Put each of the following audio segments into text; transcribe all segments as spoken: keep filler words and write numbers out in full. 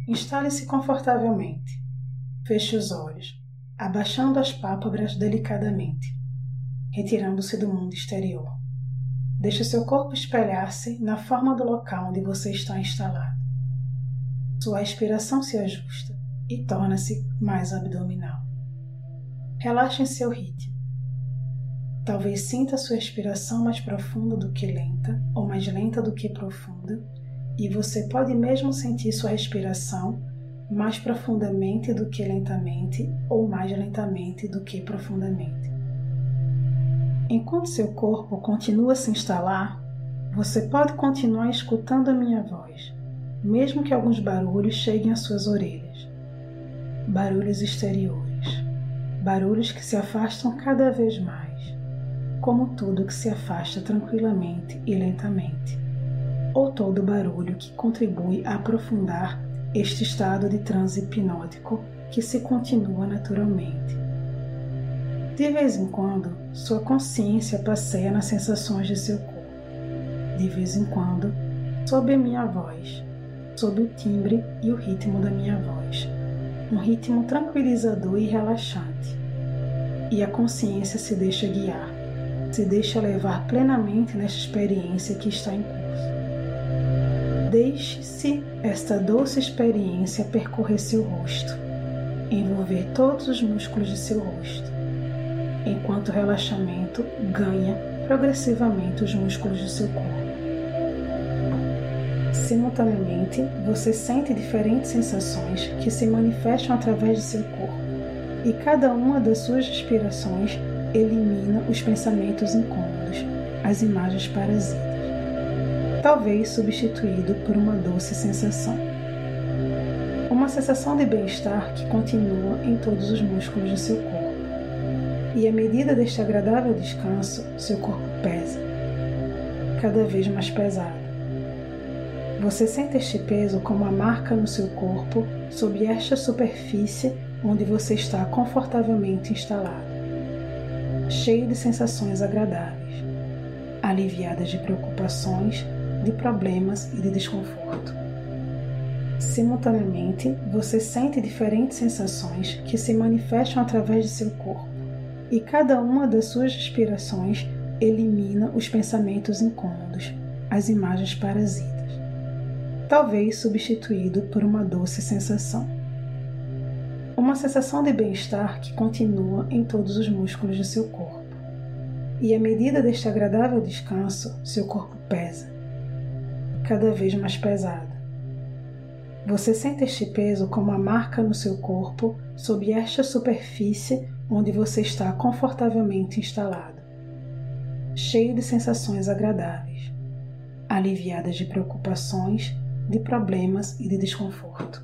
Instale-se confortavelmente. Feche os olhos, abaixando as pálpebras delicadamente, retirando-se do mundo exterior. Deixe seu corpo espelhar-se na forma do local onde você está instalado. Sua respiração se ajusta e torna-se mais abdominal. Relaxe em seu ritmo. Talvez sinta sua respiração mais profunda do que lenta, ou mais lenta do que profunda, e você pode mesmo sentir sua respiração mais profundamente do que lentamente, ou mais lentamente do que profundamente. Enquanto seu corpo continua a se instalar, você pode continuar escutando a minha voz, mesmo que alguns barulhos cheguem às suas orelhas. Barulhos exteriores, barulhos que se afastam cada vez mais, como tudo que se afasta tranquilamente e lentamente, ou todo barulho que contribui a aprofundar este estado de transe hipnótico que se continua naturalmente. De vez em quando, sua consciência passeia nas sensações de seu corpo. De vez em quando, sob a minha voz, sob o timbre e o ritmo da minha voz, um ritmo tranquilizador e relaxante. E a consciência se deixa guiar, se deixa levar plenamente nesta experiência que está em curso. Deixe-se esta doce experiência percorrer seu rosto, envolver todos os músculos de seu rosto, enquanto o relaxamento ganha progressivamente os músculos do seu corpo. Simultaneamente, você sente diferentes sensações que se manifestam através de seu corpo, e cada uma das suas respirações elimina os pensamentos incômodos, as imagens parasitas, talvez substituído por uma doce sensação. Uma sensação de bem-estar que continua em todos os músculos do seu corpo. E à medida deste agradável descanso, seu corpo pesa, cada vez mais pesado. Você sente este peso como uma marca no seu corpo sob esta superfície onde você está confortavelmente instalado, cheio de sensações agradáveis, aliviadas de preocupações, de problemas e de desconforto. Simultaneamente, você sente diferentes sensações que se manifestam através de seu corpo, e cada uma das suas respirações elimina os pensamentos incômodos, as imagens parasitas, talvez substituído por uma doce sensação. Uma sensação de bem-estar que continua em todos os músculos do seu corpo. E à medida deste agradável descanso, seu corpo pesa, cada vez mais pesado. Você sente este peso como uma marca no seu corpo sob esta superfície onde você está confortavelmente instalado, cheio de sensações agradáveis, aliviadas de preocupações, de problemas e de desconforto.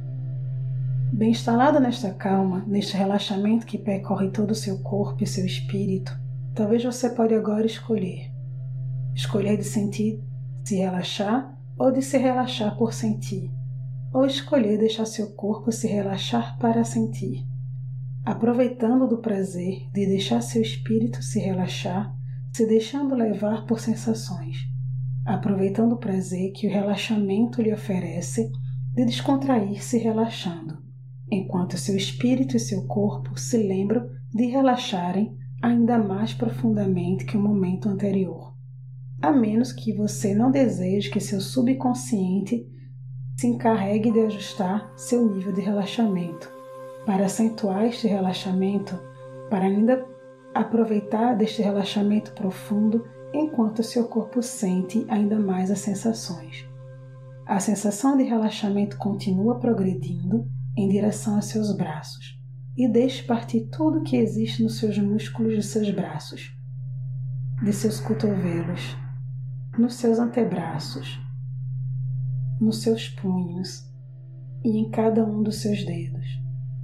Bem instalado nesta calma, neste relaxamento que percorre todo o seu corpo e seu espírito, talvez você pode agora escolher. Escolher de sentir, se relaxar, ou de se relaxar por sentir, ou escolher deixar seu corpo se relaxar para sentir, aproveitando do prazer de deixar seu espírito se relaxar, se deixando levar por sensações, aproveitando o prazer que o relaxamento lhe oferece de descontrair-se relaxando, enquanto seu espírito e seu corpo se lembram de relaxarem ainda mais profundamente que o momento anterior, a menos que você não deseje que seu subconsciente se encarregue de ajustar seu nível de relaxamento, para acentuar este relaxamento, para ainda aproveitar deste relaxamento profundo enquanto seu corpo sente ainda mais as sensações. A sensação de relaxamento continua progredindo em direção aos seus braços e deixe partir tudo que existe nos seus músculos de seus braços, de seus cotovelos, nos seus antebraços, nos seus punhos e em cada um dos seus dedos.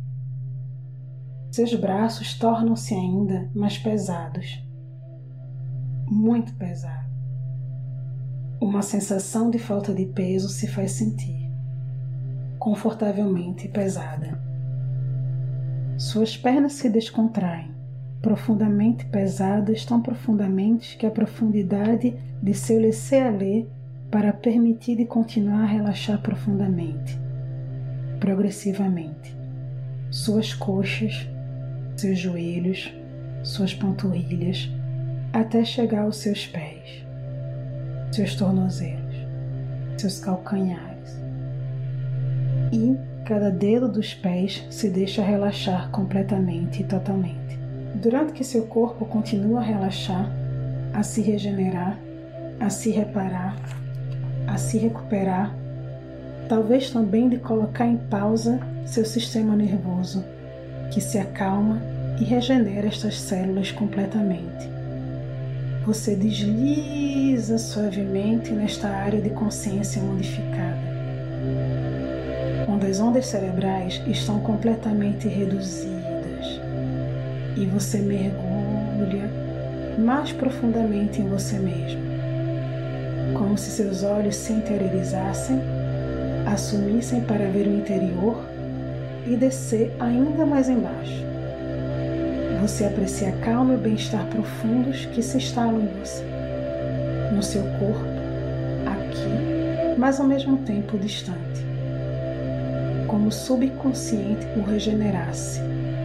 Seus braços tornam-se ainda mais pesados, muito pesados. Uma sensação de falta de peso se faz sentir, confortavelmente pesada. Suas pernas se descontraem, profundamente pesadas, tão profundamente que a profundidade de seu laisser-aller para permitir de continuar a relaxar profundamente. progressivamente, suas coxas, seus joelhos, suas panturrilhas, até chegar aos seus pés, seus tornozelos, seus calcanhares. E cada dedo dos pés se deixa relaxar completamente e totalmente. Durante que seu corpo continua a relaxar, a se regenerar, a se reparar, a se recuperar, talvez também de colocar em pausa seu sistema nervoso, que se acalma e regenera estas células completamente. Você desliza suavemente nesta área de consciência modificada, onde as ondas cerebrais estão completamente reduzidas e você mergulha mais profundamente em você mesmo, como se seus olhos se interiorizassem, assumissem para ver o interior e descer ainda mais embaixo. Você aprecia a calma e o bem-estar profundos que se instalam em você, no seu corpo, aqui, mas ao mesmo tempo distante, como o subconsciente o regenerasse.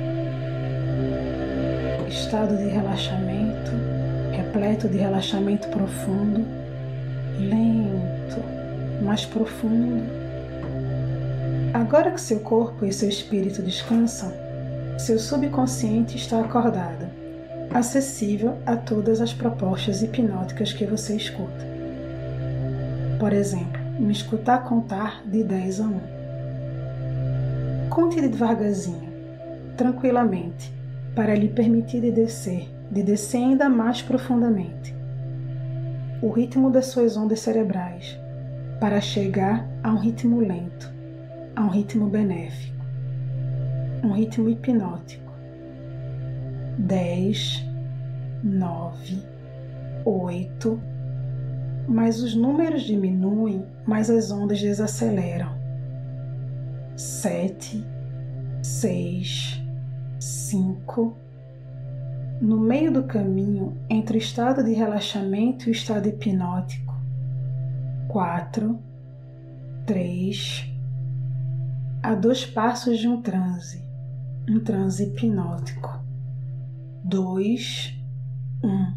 Estado de relaxamento, repleto de relaxamento profundo, lento, mais profundo. Agora que seu corpo e seu espírito descansam, seu subconsciente está acordado, acessível a todas as propostas hipnóticas que você escuta. Por exemplo, me escutar contar de dez a um. Conte devagarzinho, tranquilamente, para lhe permitir de descer, de descer ainda mais profundamente. O ritmo das suas ondas cerebrais, para chegar a um ritmo lento, a um ritmo benéfico, um ritmo hipnótico. Dez, nove, oito, mas os números diminuem, mas as ondas desaceleram. Sete, seis, cinco. No meio do caminho entre o estado de relaxamento e o estado hipnótico. Quatro, três. A dois passos de um transe, um transe hipnótico. Dois, um.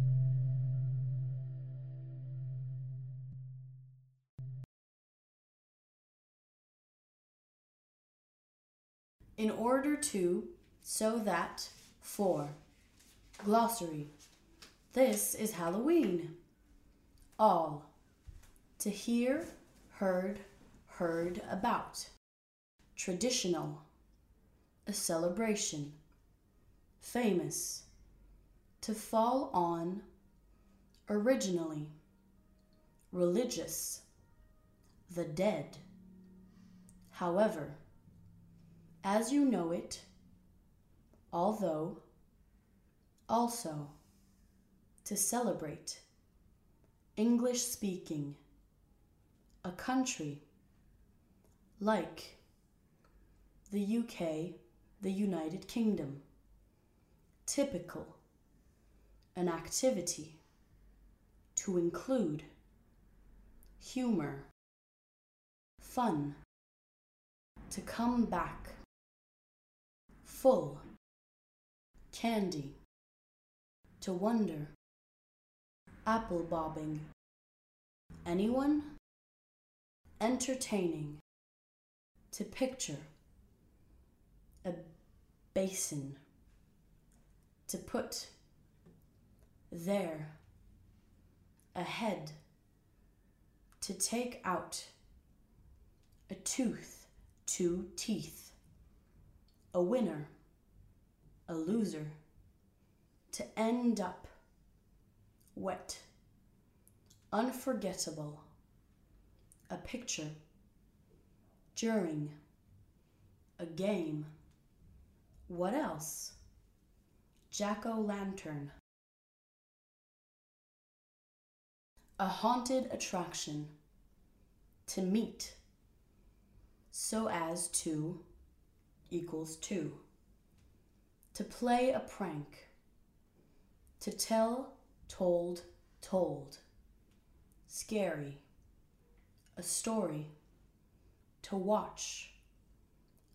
In order to, so that, for. Glossary. This is Halloween. All. To hear, heard, heard about. Traditional. A celebration. Famous. To fall on. Originally. Religious. The dead. However. As you know it. Although. Also. To celebrate. English speaking. A country. Like. The U K, the United Kingdom. Typical. An activity. To include. Humor. Fun. To come back. Full. Candy. To wonder. Apple bobbing. Anyone? Entertaining. To picture. A basin. To put. There. Ahead. To take out. A tooth. Two teeth. A winner. A loser. To end up. Wet. Unforgettable. A picture. During. A game. What else? Jack-o'-lantern. A haunted attraction. To meet. So as to equals to. To play a prank. To tell, told, told. Scary. A story. To watch.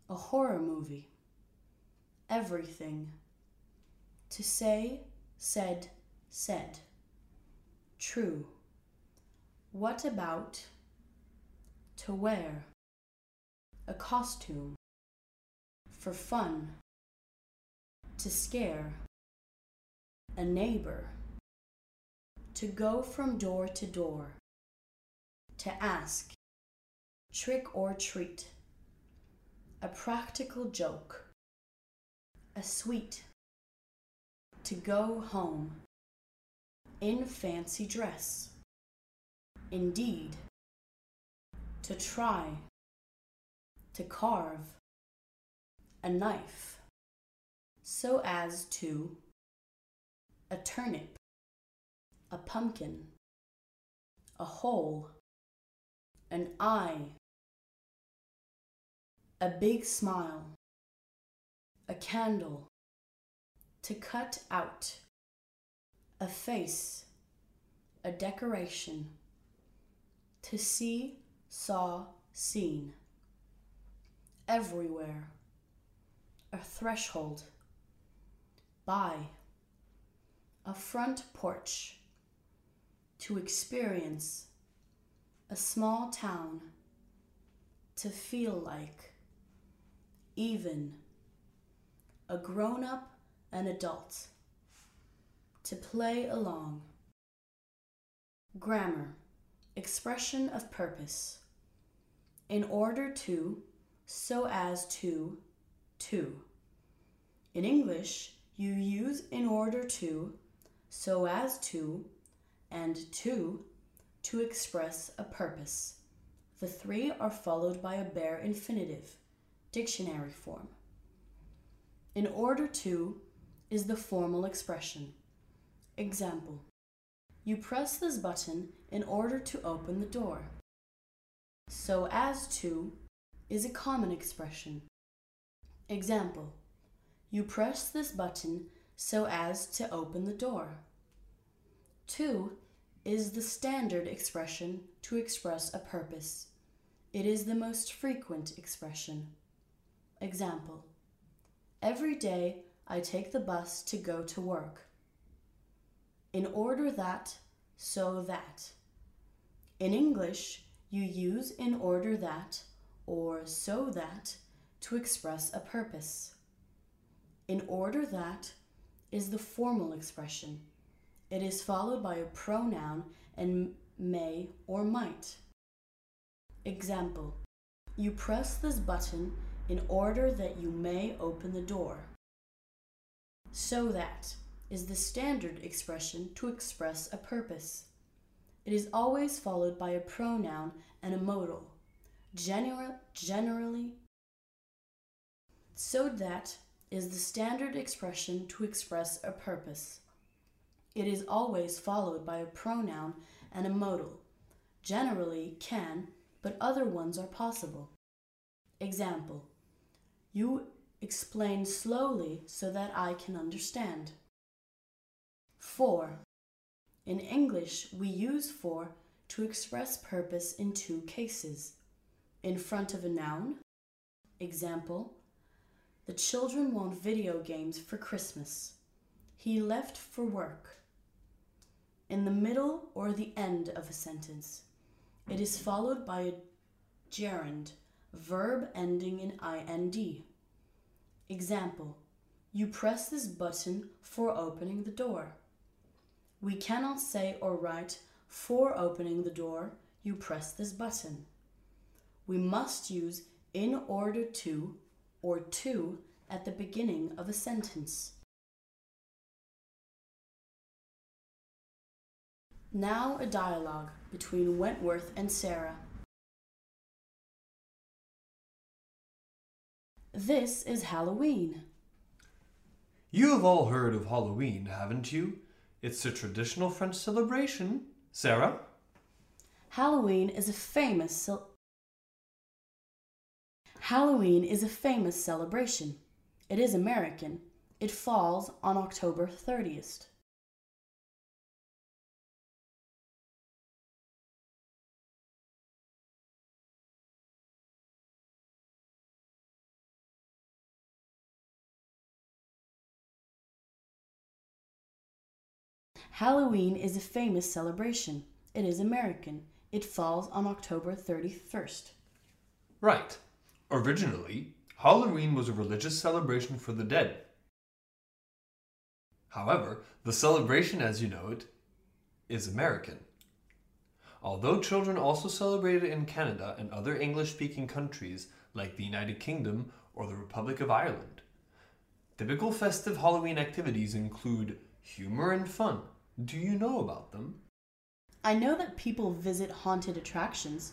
a horror movie. Everything. To say, said, said. True. What about? To wear. A costume. For fun. To scare. A neighbor. To go from door to door. To ask. Trick or treat. A practical joke. A sweet. To go home. In fancy dress. Indeed. To try. To carve. A knife. So as to. A turnip. A pumpkin. A hole. An eye. A big smile. A candle. To cut out. A face. A decoration. To see, saw, seen. Everywhere. A threshold. By. A front porch. To experience. A small town. To feel like. Even. A grown-up, an adult. To play along. Grammar. Expression of purpose. In order to, so as to, to. In English, you use in order to, so as to, and to, to express a purpose. The three are followed by a bare infinitive, dictionary form. In order to is the formal expression. Example. You press this button in order to open the door. So as to is a common expression. Example. You press this button so as to open the door. To is the standard expression to express a purpose. It is the most frequent expression. Example. Every day I take the bus to go to work. In order that, so that. In English, you use in order that or so that to express a purpose. In order that is the formal expression. It is followed by a pronoun and may or might. Example. You press this button in order that you may open the door. So that is the standard expression to express a purpose. It is always followed by a pronoun and a modal. General, generally, so that is the standard expression to express a purpose. It is always followed by a pronoun and a modal. Generally can, but other ones are possible. Example. You explain slowly so that I can understand. For. In English, we use for to express purpose in two cases. In front of a noun. Example. The children want video games for Christmas. He left for work. In the middle or the end of a sentence. It is followed by a gerund, verb ending in ing. Example. You press this button for opening the door. We cannot say or write, for opening the door, you press this button. We must use in order to or to at the beginning of a sentence. Now a dialogue between Wentworth and Sarah. This is Halloween. You have all heard of Halloween, haven't you? It's a traditional French celebration. Sarah? Halloween is a famous cel- Halloween is a famous celebration. It is American. It falls on October thirtieth. Halloween is a famous celebration. It is American. It falls on October thirty-first. Right. Originally, Halloween was a religious celebration for the dead. However, the celebration as you know it is American. Although children also celebrate it in Canada and other English-speaking countries like the United Kingdom or the Republic of Ireland. Typical festive Halloween activities include humor and fun. Do you know about them? I know that people visit haunted attractions.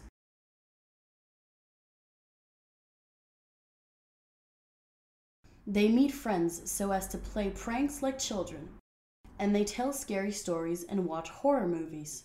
They meet friends so as to play pranks like children, and they tell scary stories and watch horror movies.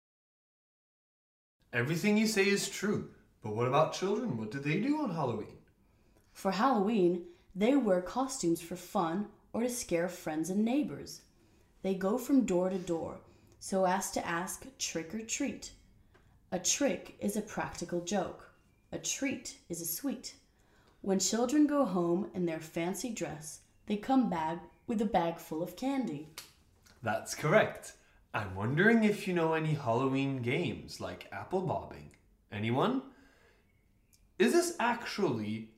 Everything you say is true, but what about children? What do they do on Halloween? For Halloween, they wear costumes for fun or to scare friends and neighbors. They go from door to door so as to ask trick or treat. A trick is a practical joke. A treat is a sweet. When children go home in their fancy dress, they come back with a bag full of candy. That's correct. I'm wondering if you know any Halloween games like apple bobbing. Anyone? Is this actually...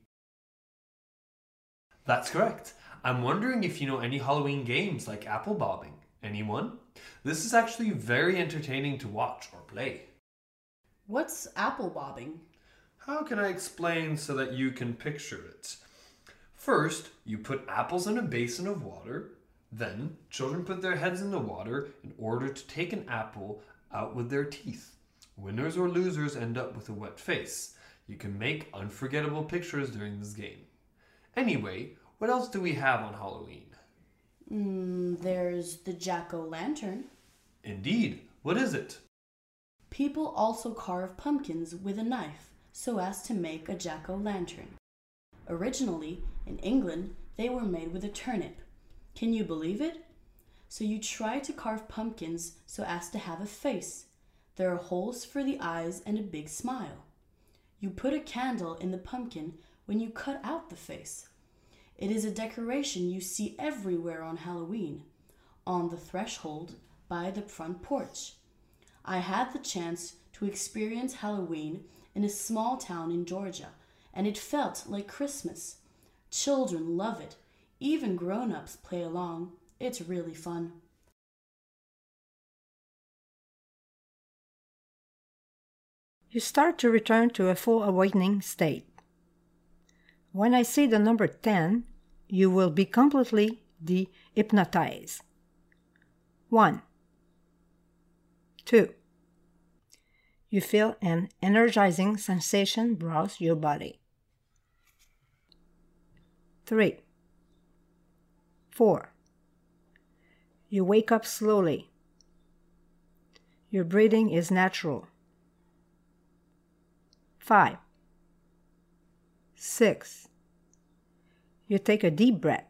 That's correct. I'm wondering if you know any Halloween games like apple bobbing. Anyone? This is actually very entertaining to watch or play. What's apple bobbing? How can I explain so that you can picture it? First, you put apples in a basin of water. Then, children put their heads in the water in order to take an apple out with their teeth. Winners or losers end up with a wet face. You can make unforgettable pictures during this game. Anyway, what else do we have on Halloween? Mm, there's the jack-o'-lantern. Indeed. What is it? People also carve pumpkins with a knife so as to make a jack-o'-lantern. Originally, in England, they were made with a turnip. Can you believe it? So you try to carve pumpkins so as to have a face. There are holes for the eyes and a big smile. You put a candle in the pumpkin when you cut out the face. It is a decoration you see everywhere on Halloween, on the threshold, by the front porch. I had the chance to experience Halloween in a small town in Georgia, and it felt like Christmas. Children love it. Even grown-ups play along. It's really fun. You start to return to a full awakening state. When I say the number ten, you will be completely de-hypnotized. One. Two. You feel an energizing sensation browse your body. Three. Four. You wake up slowly. Your breathing is natural. Five. Six. You take a deep breath.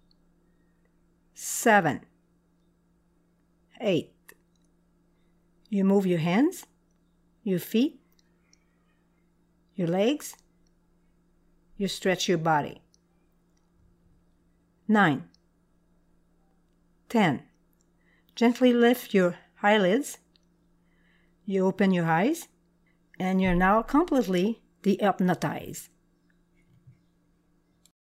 Seven. Eight. You move your hands, your feet, your legs. You stretch your body. Nine. Ten. Gently lift your eyelids. You open your eyes, and you're now completely de-hypnotized.